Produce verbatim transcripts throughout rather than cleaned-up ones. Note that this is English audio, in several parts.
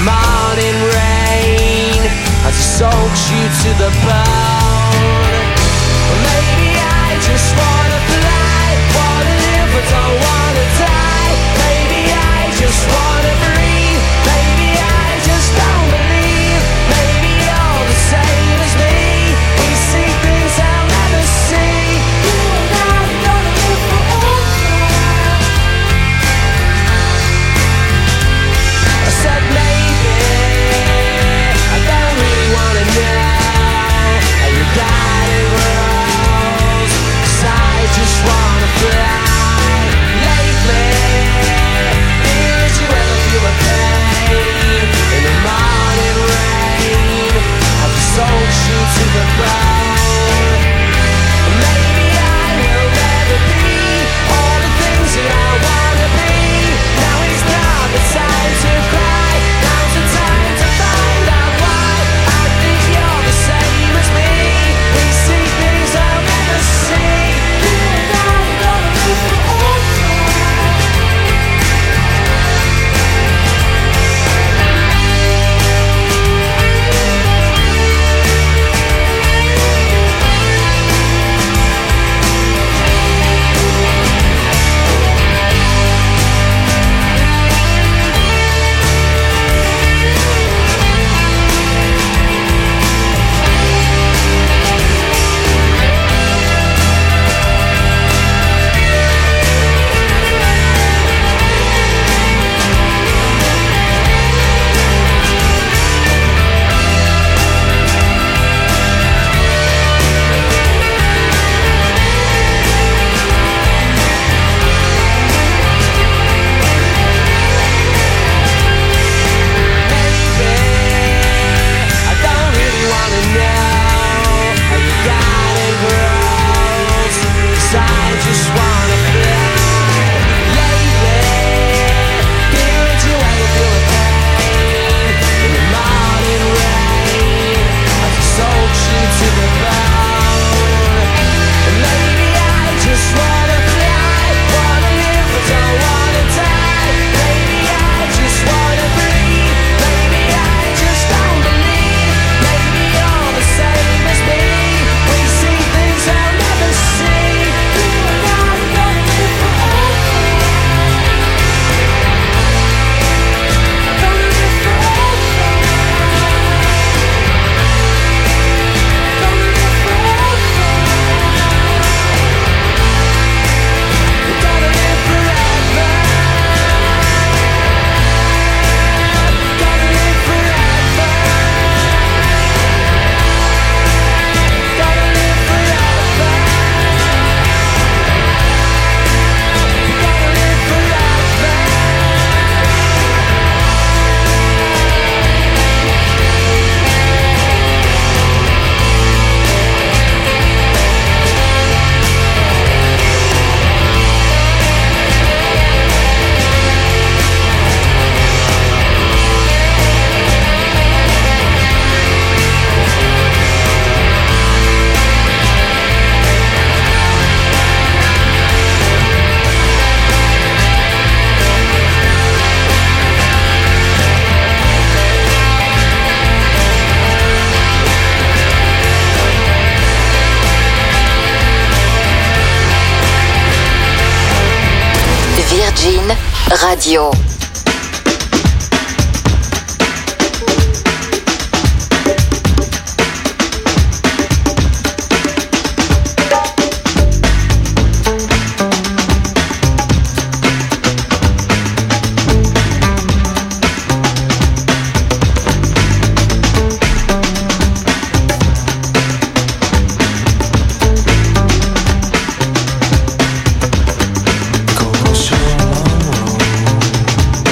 morning rain as it soaks you to the bone. Maybe I just wanna fly, wanna live but don't wanna die. Maybe I just wanna breathe, maybe I just don't believe. Maybe you're the same as me, we see things I'll never see. You and I are gonna live forever. I said maybe, I don't really wanna know how you got it wrong, 'cause I just wanna fly. Lately, did you ever feel a pain in the morning rain as it soaks you to the bone? Maybe I will never be all the things that I wanna be. Now is not the time to cry, now's the time to find out why. I think you're the same as me, we see things I'll never see. You and I are gonna live forever. Virgin Radio. Go so long.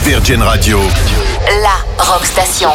Virgin Radio. La Rock Station.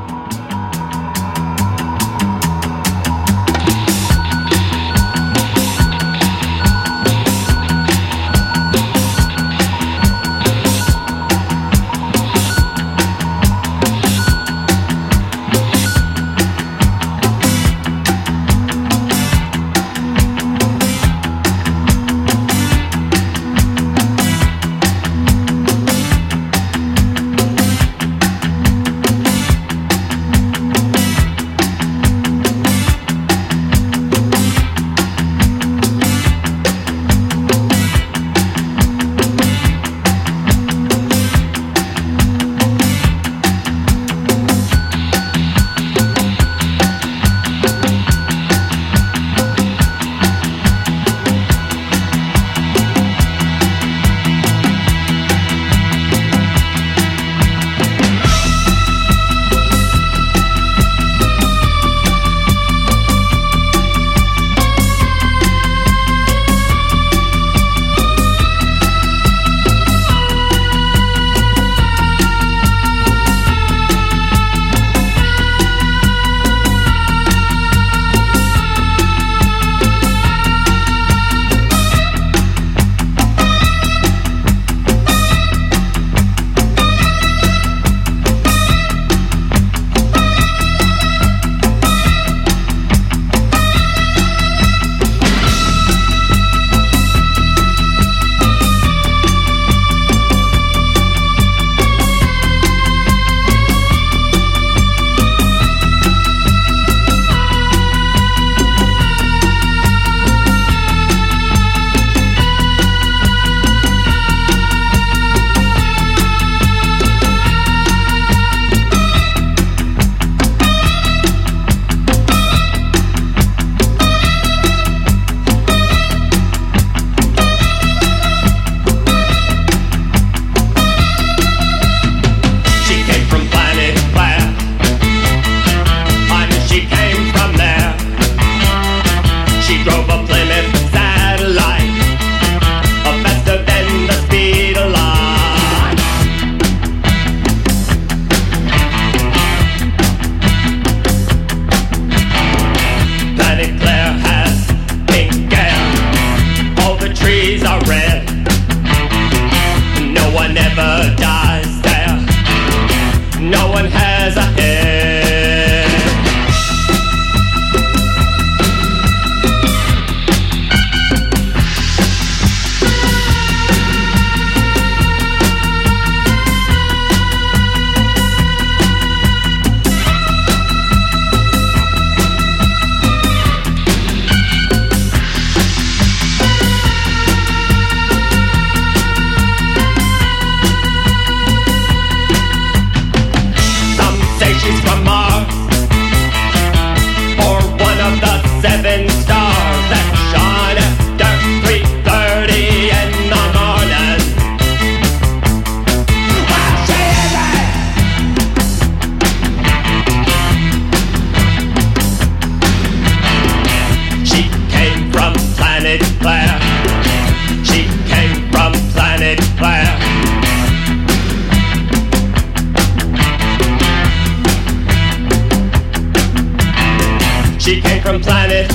She came from planet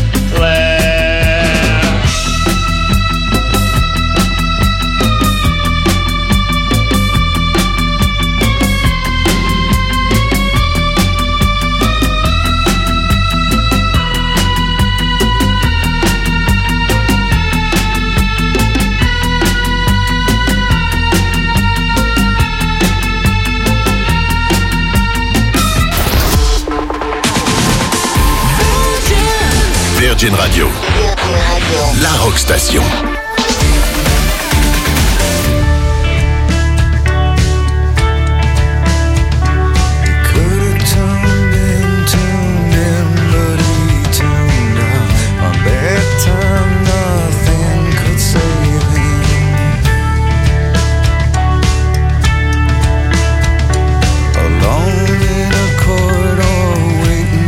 Claire. Virgin Radio. La Rock Station.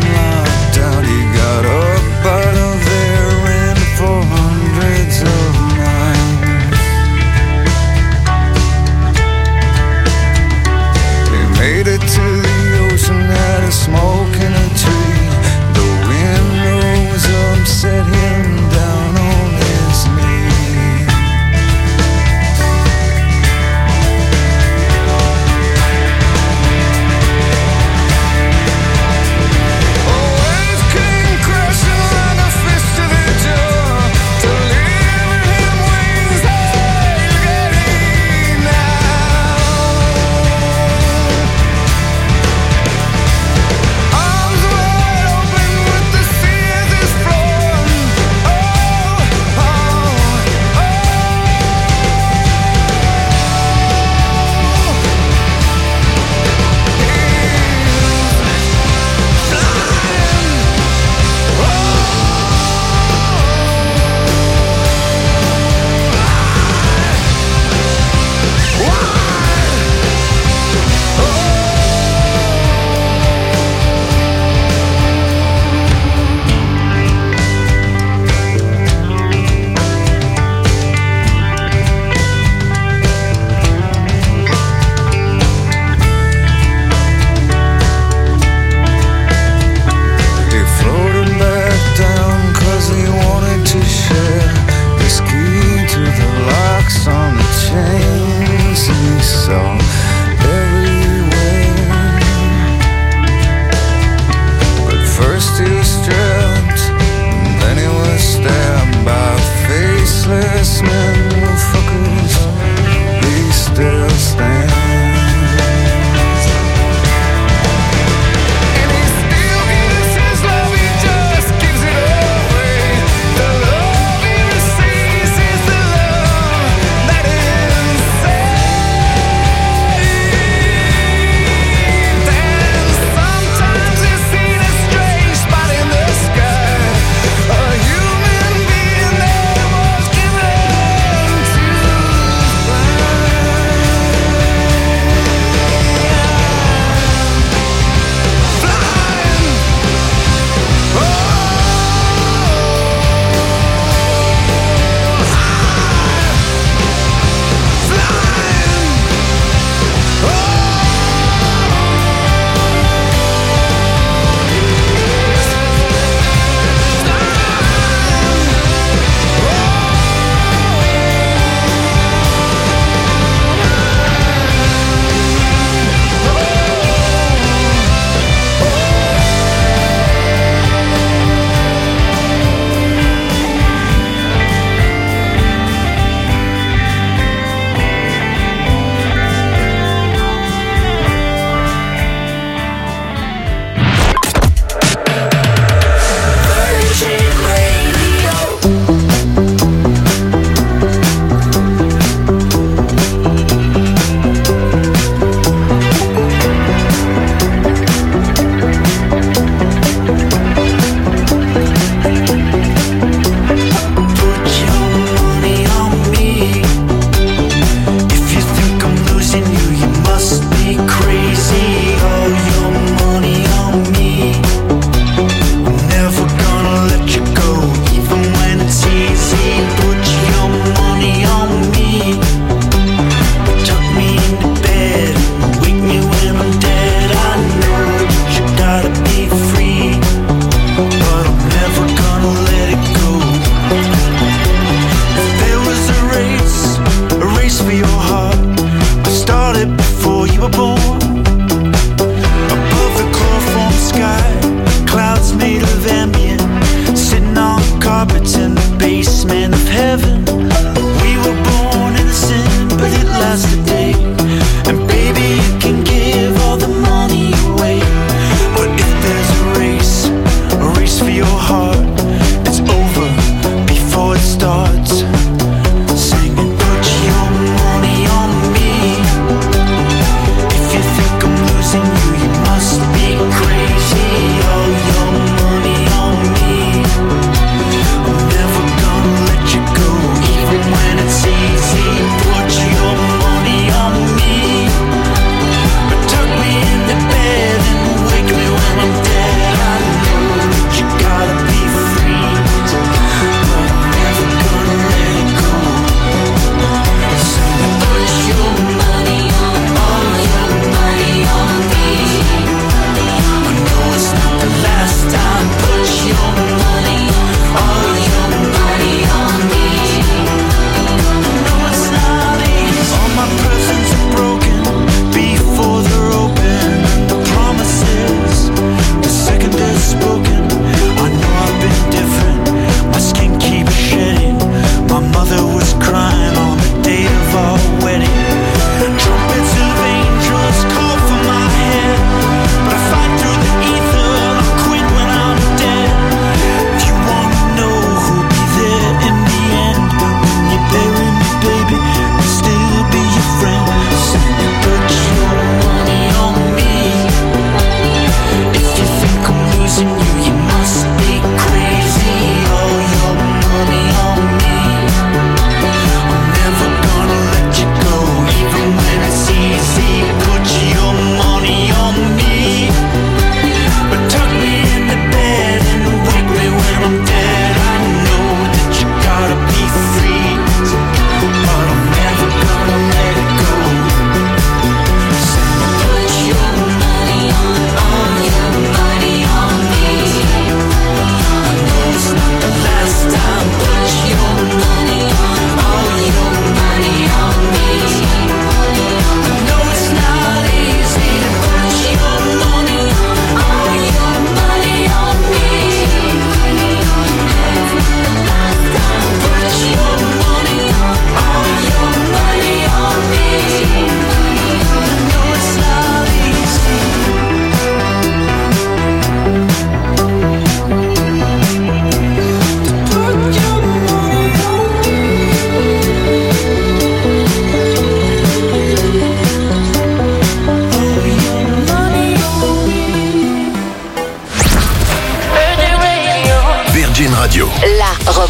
Got up out of there and for hundreds of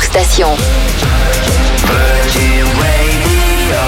Rock Station. Virgin Radio.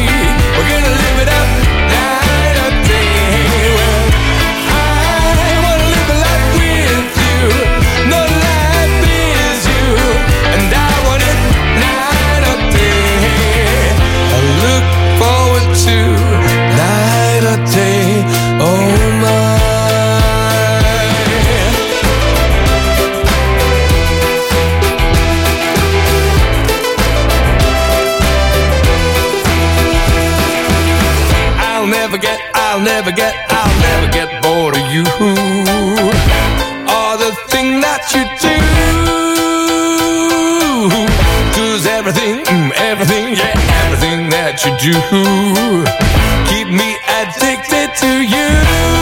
I I'll never get, I'll never get bored of you. Or the thing that you do. 'Cause everything, mm, everything, yeah, everything that you do keep me addicted to you.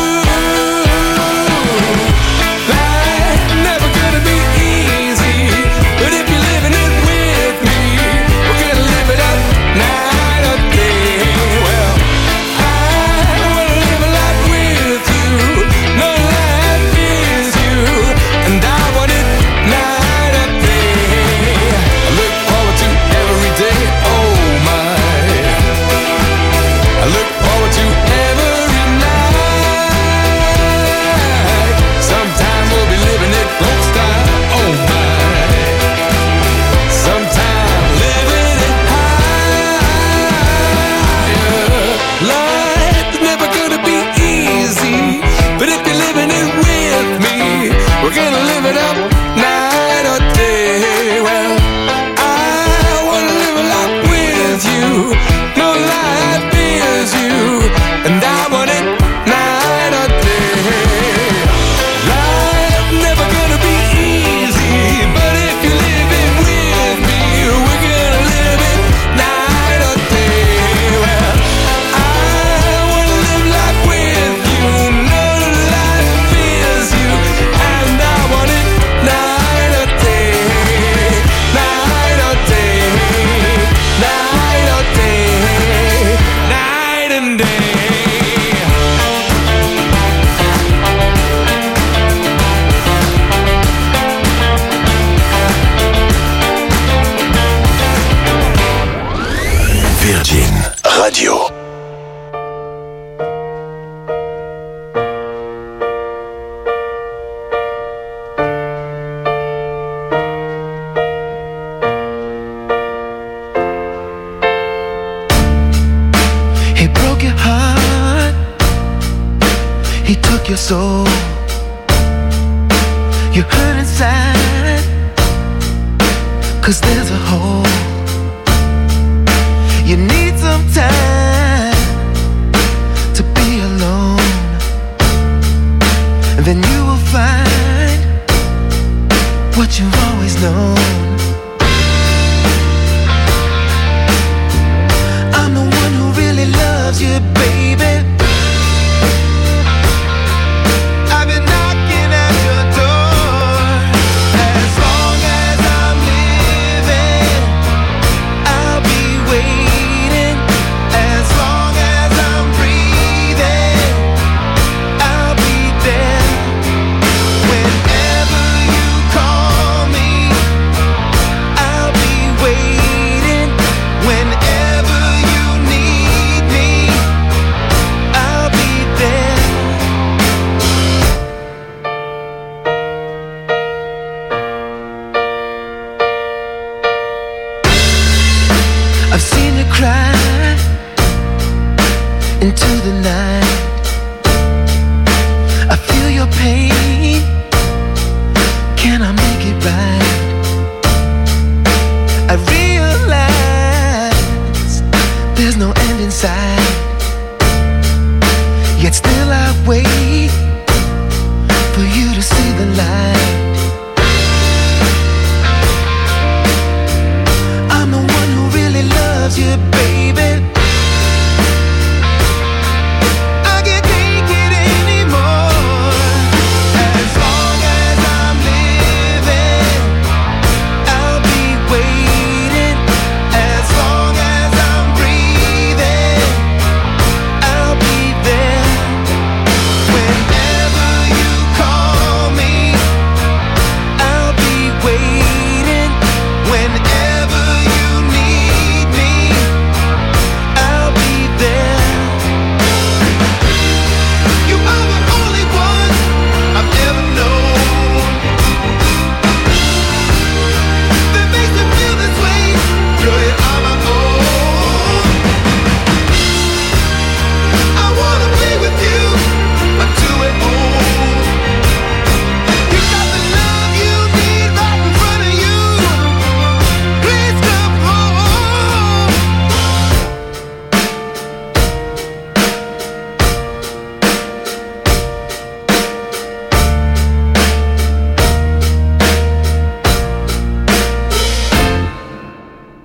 Life's never gonna be easy, but if you're living it with me, we're gonna live it up night or day. Well, I wanna live a life with you, no life is you, and I want it night or day. I look forward to every day, oh my. I look forward to every night. Sometime we'll be living it folk style, oh my. Sometime living it high. Life's never gonna be easy, but if you're living it with me, we're gonna live it up night or day. Well, I wanna live a life with you, no life is you, and I want it night or day. Life's never gonna be easy, but if you're living with me, we're gonna live it night or day. Well, I wanna live life with you, no life is you, and I want it night or day, night or day, night or day, night and day. Virgin Radio. He broke your heart. He took your soul. You hurt inside, 'cause there's a hole. You need some time to be alone, and then you will find what you've always known. I'm the one who really loves you, baby. I've been knocking at your door. As long as I'm living, I'll be waiting. As long as I'm breathing, I'll be there. Whenever you call me,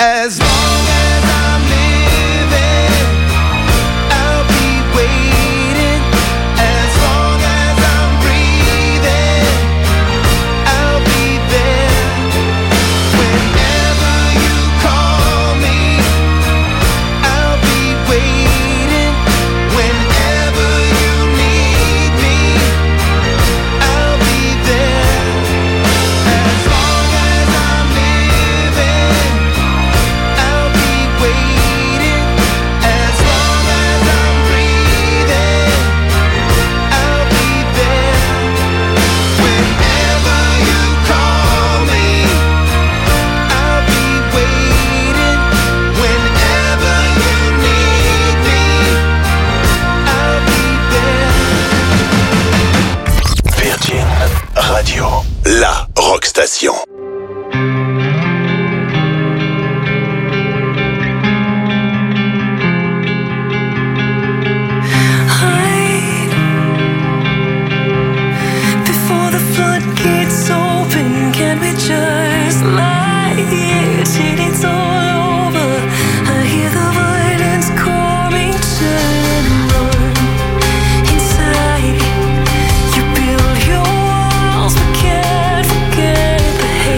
As long as I'm living, I'll be waiting. As long as I'm breathing, I'll be there. Whenever you call me, I'll be waiting. Whenever you need me, I'll be there. As long as I'm living, I'll be waiting. As long as I'm breathing, I'll be there. Whenever you call me, I'll be waiting. Whenever you need me, I'll be there. Virgin Radio, la rock station. Hide before the floodgates open. Can we just lie here till it's all over? I hear the violence calling, turn and run inside. You build your walls but can't forget the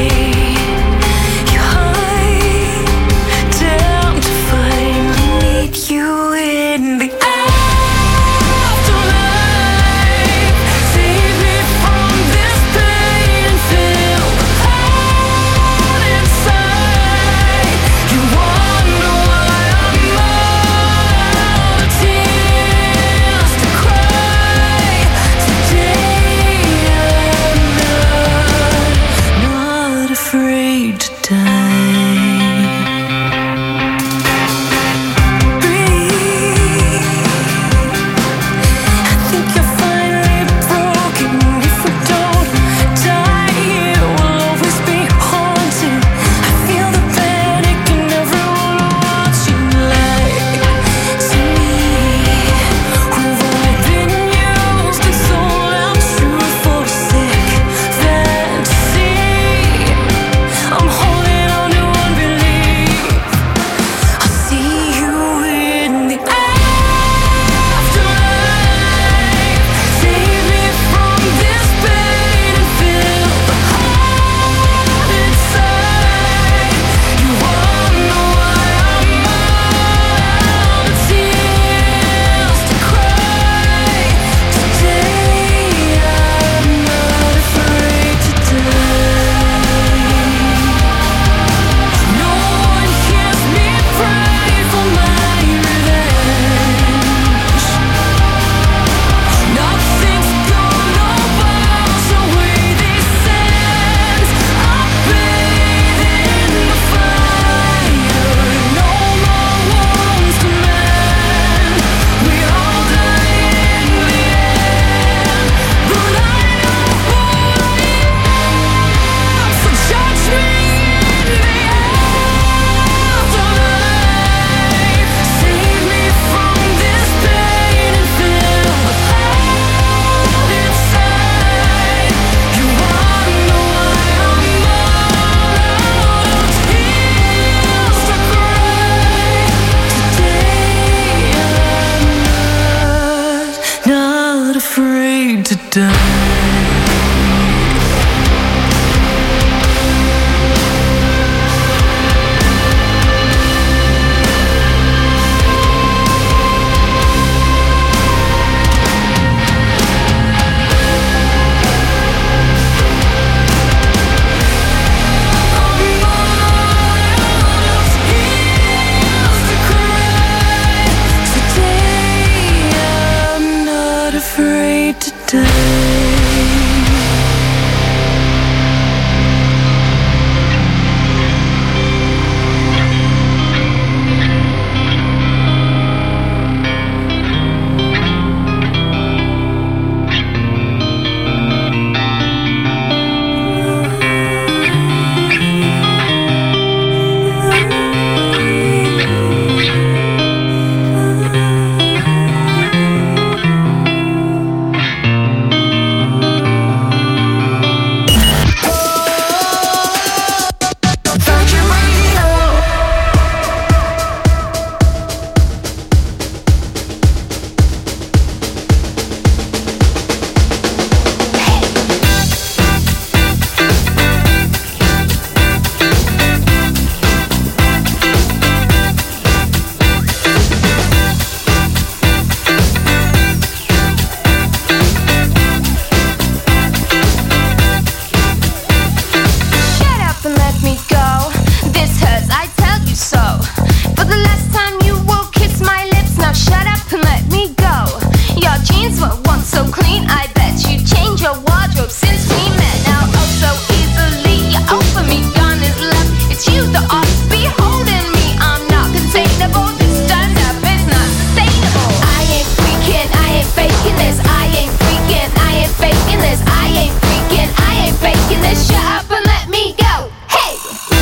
I tell you so. For the last time you will kiss my lips, now shut up and let me go. Your jeans were once so clean, I bet you changed your wardrobe since we met. Now oh so easily you offer me gun is left. It's you that ought to be holding me. I'm not containable, this stand up is not sustainable. I ain't freaking, I ain't faking this. I ain't freaking, I ain't faking this. I ain't freaking, I ain't faking this. Shut up and let me go. Hey!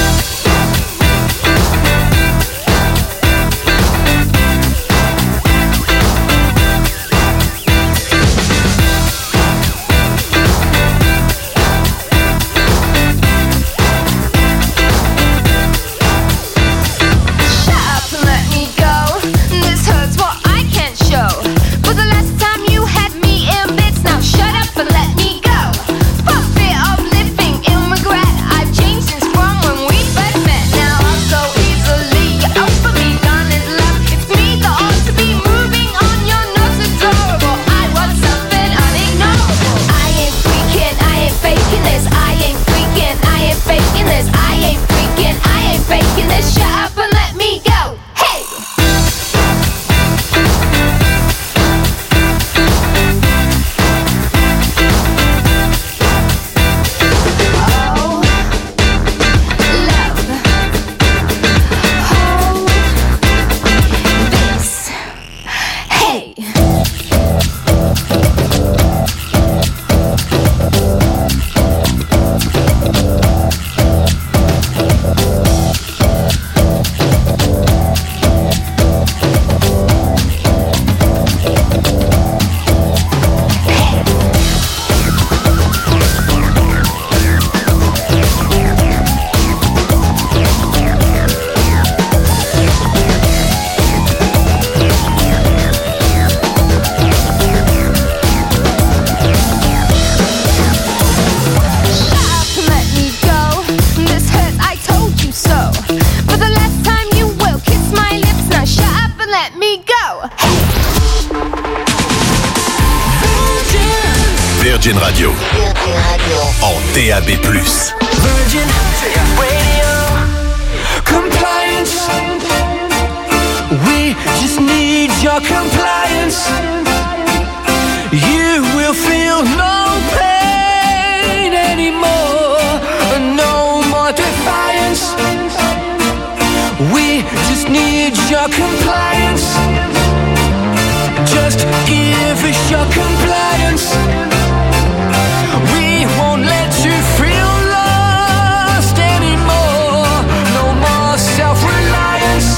Virgin Radio. En D A B plus. Virgin Radio. Compliance. We just need your compliance. You will feel no pain anymore. No more defiance. We just need your compliance. Just give us your compliance. We won't let you feel lost anymore. No more self-reliance.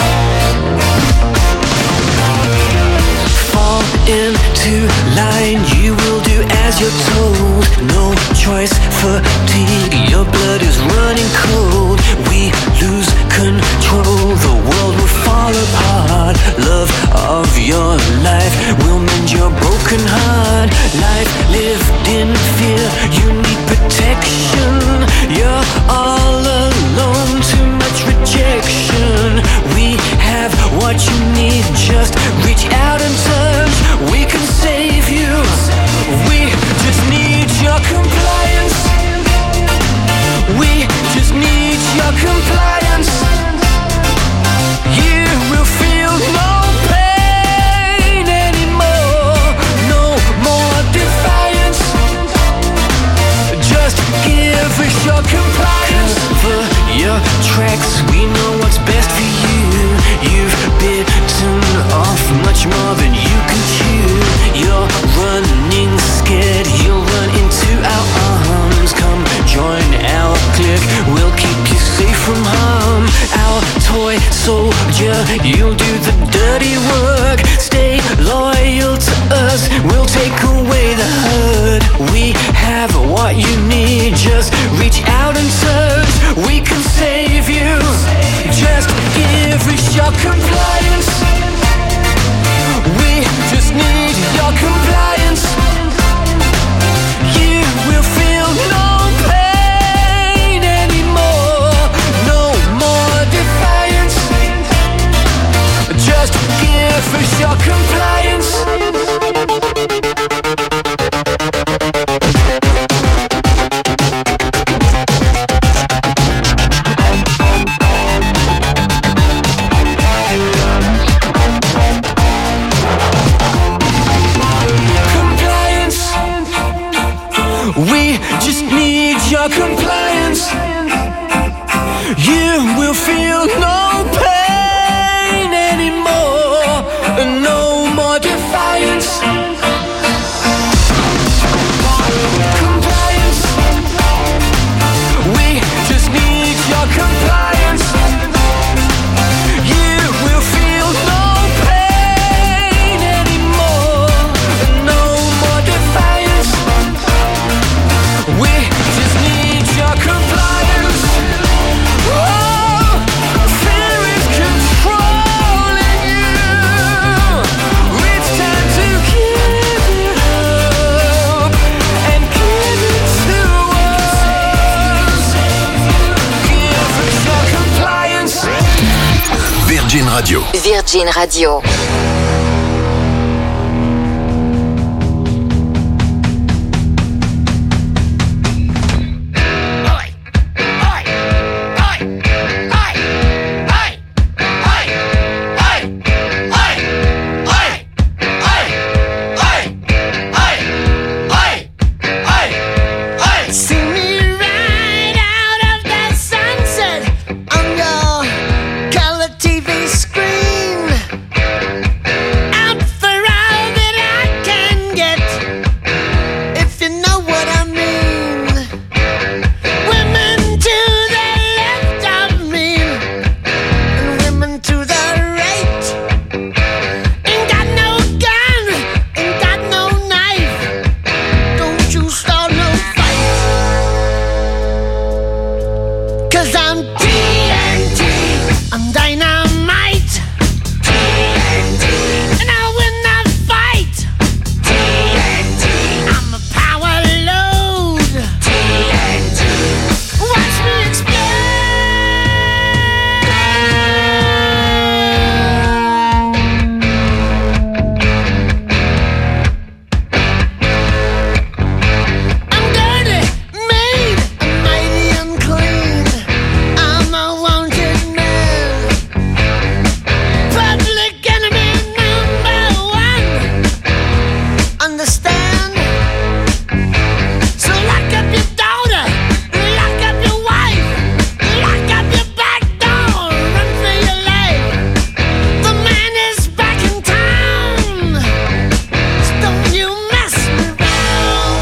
Fall into line, you will do as you're told. No choice, fatigue, your blood is running cold. We lose control, the world will fall apart. Love of your life will mend your broken heart. Life lived in fear, you need protection. You're all alone, too much rejection. We have what you need, just reach out and touch. We can save you. We just need your compliance. We just need your compliance. You will feel no pain anymore. No more defiance. Just give us your compliance. Cover your tracks, we know what's best for you. You've bitten off much more than you can chew. You're running scared, you'll run into our arms. Come join our clique, we'll keep you safe from harm. Our toy soldier, you'll do the dirty work. Stay loyal to us, we'll take away the hurt. We have what you need, just reach out and touch. We can save you. Just give us your compliance. We just need your compliance. You will feel no pain anymore. No more defiance. Just give us your compliance. you will feel no pain anymore, no more defiance. Compliance, we just need your compliance. You will feel no pain anymore, no more defiance. We just need your compliance. Oh, fear is controlling you. It's time to give it up and give it to us. Give us your compliance. Virgin Radio. Virgin Radio. See me right out of that sunset on your color T V screen. Out for all that I can get, if you know what I mean. Women to the left of me, and women to the right. Ain't got no gun, ain't got no knife. Don't you start no fight. Cause I'm T N T, I'm dynamite. T N T, and I'll win the fight. T N T, I'm a power load. T N T, watch me explode. I'm dirty, made, and mighty unclean. I'm a wanted man, public enemy number one. Understand? So lock up your daughter, lock up your wife, lock up your back door, run for your life. The man is back in town, so don't you mess around.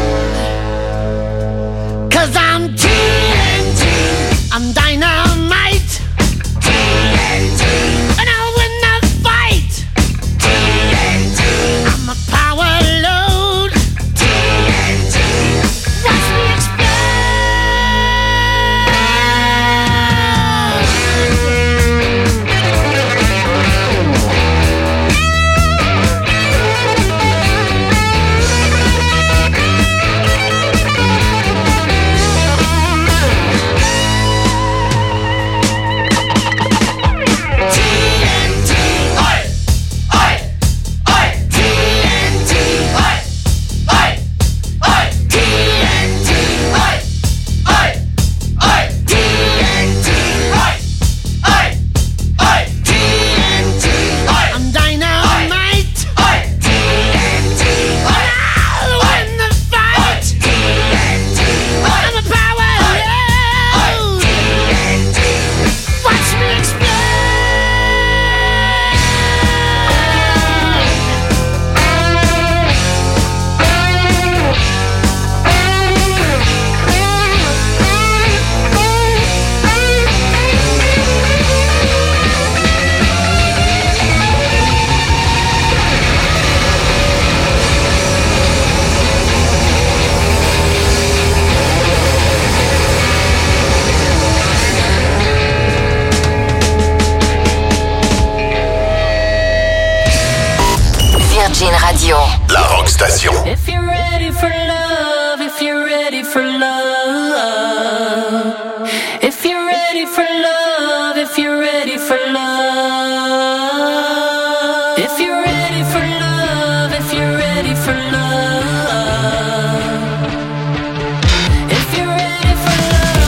Cause I'm T N T, I'm dynamite. T N T, and I'll win the fight. T N T, I'm a power load. T N T, watch me explode. T N T, oi, oi, oi. T N T, oi, oi, oi. T N T, oi, oi, oi. T N T, oi, oi, oi. T N T, oi. I'm dynamite. Oi. T N T, oi. I'll win the fight. T N T, oi. I'm a power load. T N T, watch me explode. Virgin Radio. La Rock Station. If you're ready for love, if you're ready for love, if you're ready for love, if you're ready for love, if you're ready for love, if you're ready for love, if you're ready for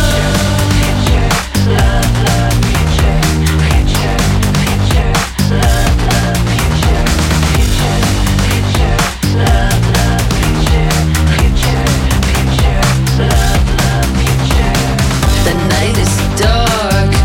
love, love, love, picture, picture, picture, love, love, picture, picture, picture, love, love, picture, picture, picture, love, love, picture. The night is dark.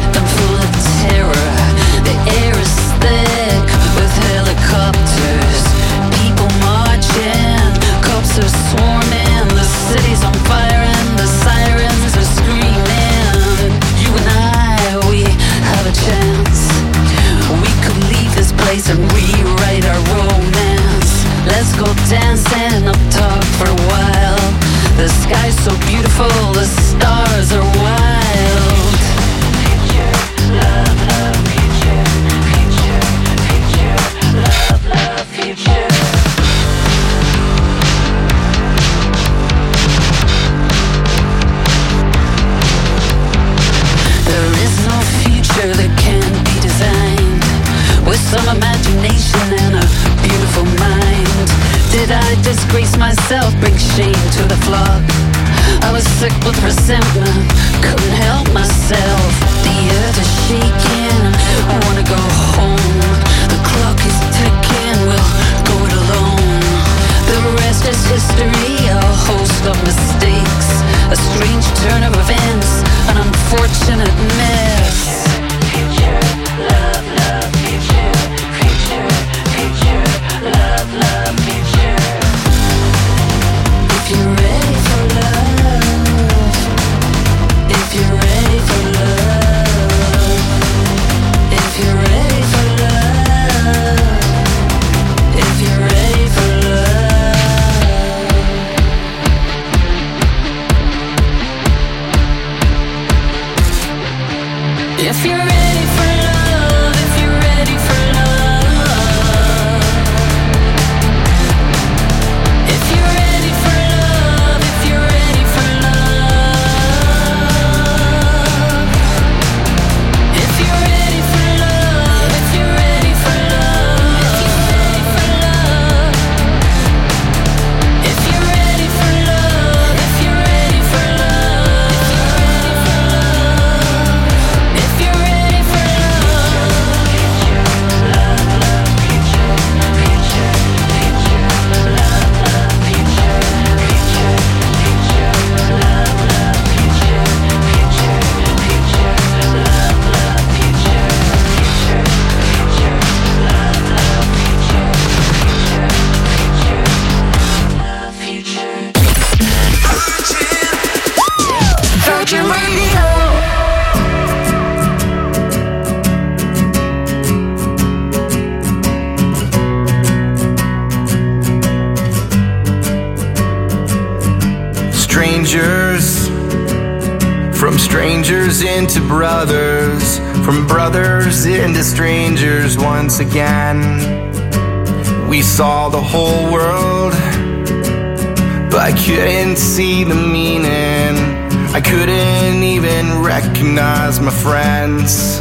into brothers, from brothers into strangers once again. We saw the whole world, but I couldn't see the meaning. I couldn't even recognize my friends.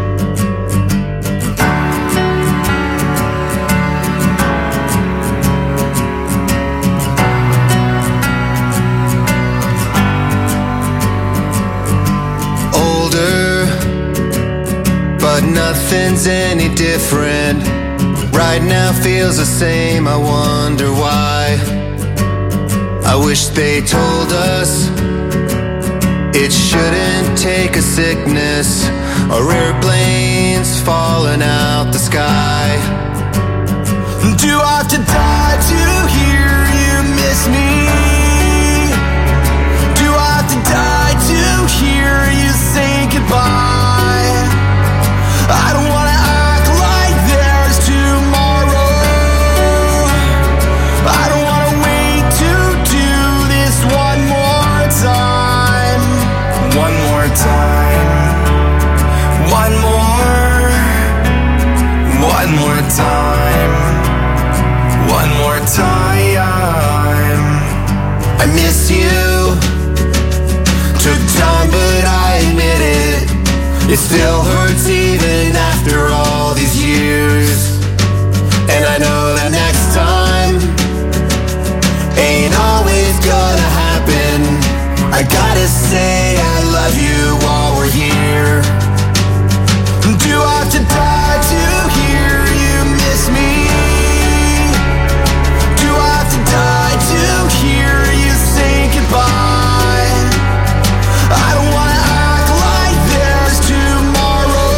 But nothing's any different. Right now feels the same, I wonder why. I wish they told us it shouldn't take a sickness or airplanes falling out the sky. Do I have to die to hear you miss me? Do I have to die to hear you say goodbye? I don't wanna act like there's tomorrow. I don't wanna wait to do this one more time. One more time. One more. One more time. One more time. I miss you. Took time, but I admit it. It still hurts even after all these years. And I know that next time ain't always gonna happen. I gotta say I love you while we're here. Do I have to die to hear you miss me? Do I have to die to hear you say goodbye? I don't wanna act like there's tomorrow.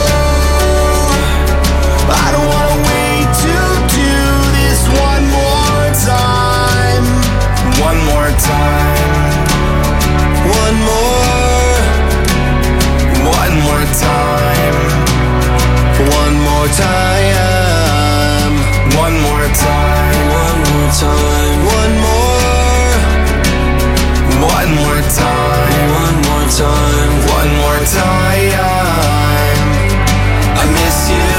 I don't wanna wait to do this one more time. One more time. One more. One more time. One more time. One more time. One more time. One more. One more time. One more time. One more time. I miss you.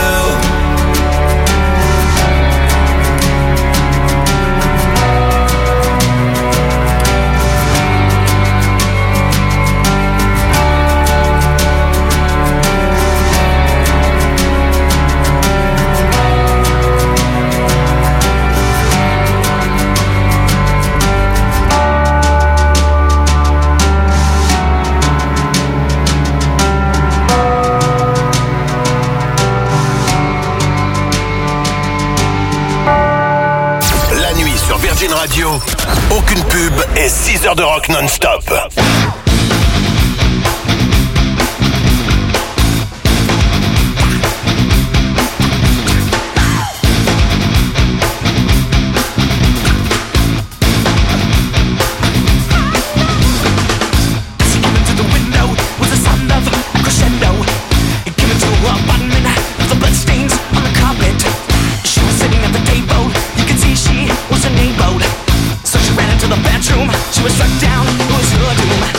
Virgin Radio, aucune pub et six heures de rock non-stop. She was struck down, it was her doom.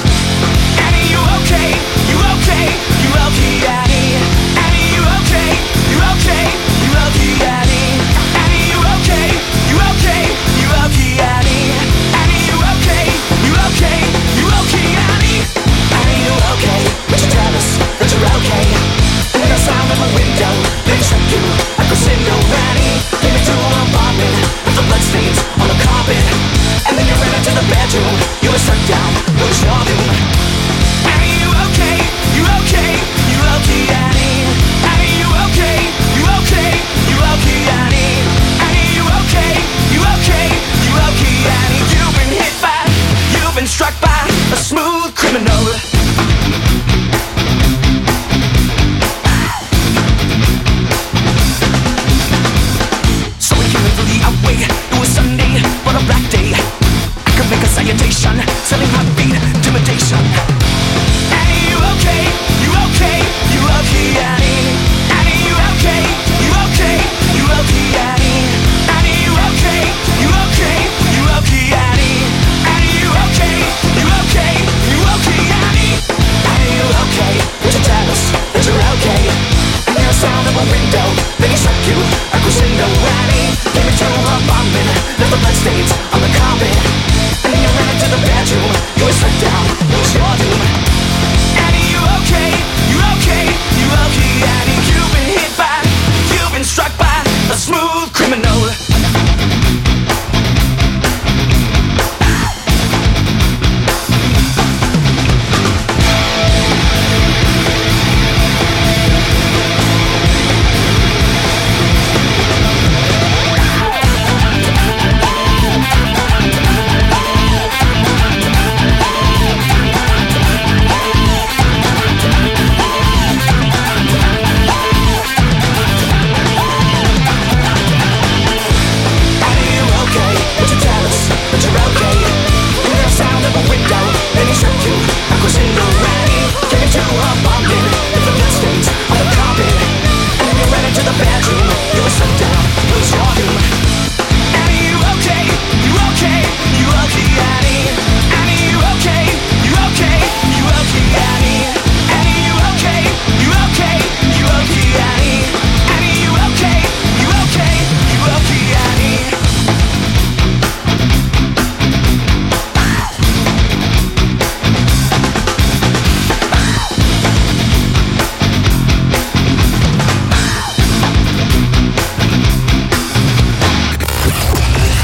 window, then he struck you a crescendo. Annie came into her apartment, left the bloodstains on the carpet, and then you ran into the bedroom. You were struck down, it was your doom. Annie, you okay? You okay? You okay? Annie, you've been hit by, you've been struck by a smooth criminal.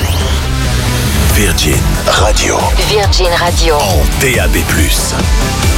Virgin Radio. Virgin Radio. En D A B plus.